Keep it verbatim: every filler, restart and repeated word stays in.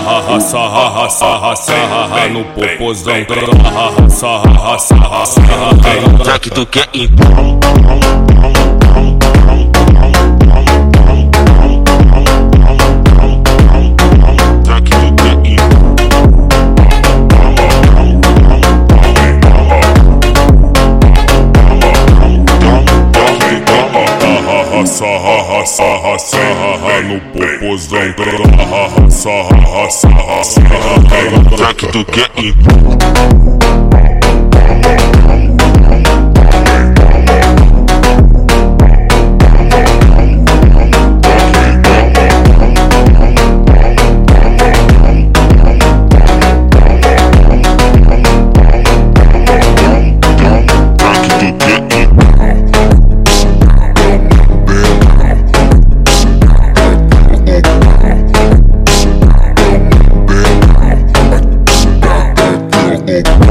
sarra, sarra, sarra, sarra no popozão. Sarra, sarra, sarra, sarra. Já que tu quer então. Sarra, sarra, sarra no popozão. Sarra, sarra, sarra, sarra. Já que tu quer ir. Hey.